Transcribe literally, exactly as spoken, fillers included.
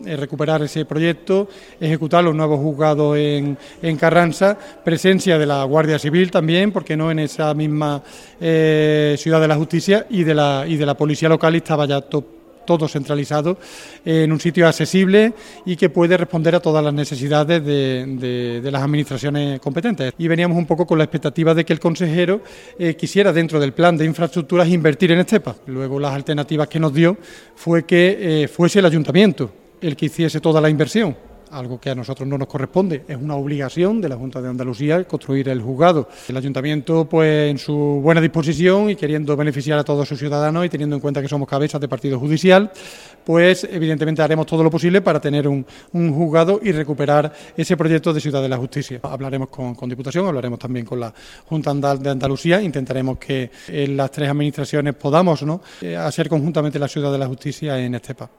Eh, recuperar ese proyecto, ejecutar los nuevos juzgados en, en Carranza, presencia de la Guardia Civil también, porque no en esa misma eh, Ciudad de la Justicia, y de la, y de la Policía Local, y estaba ya to, todo centralizado en un sitio accesible y que puede responder a todas las necesidades de, de, de las administraciones competentes. Y veníamos un poco con la expectativa de que el consejero eh, quisiera, dentro del plan de infraestructuras, invertir en Estepa. Luego las alternativas que nos dio fue que eh, fuese el ayuntamiento el que hiciese toda la inversión, algo que a nosotros no nos corresponde, es una obligación de la Junta de Andalucía construir el juzgado. El ayuntamiento, pues en su buena disposición y queriendo beneficiar a todos sus ciudadanos y teniendo en cuenta que somos cabezas de partido judicial, pues evidentemente haremos todo lo posible para tener un, un juzgado y recuperar ese proyecto de Ciudad de la Justicia. Hablaremos con, con Diputación, hablaremos también con la Junta de Andalucía, intentaremos que en las tres administraciones podamos, ¿no?, hacer conjuntamente la Ciudad de la Justicia en Estepa.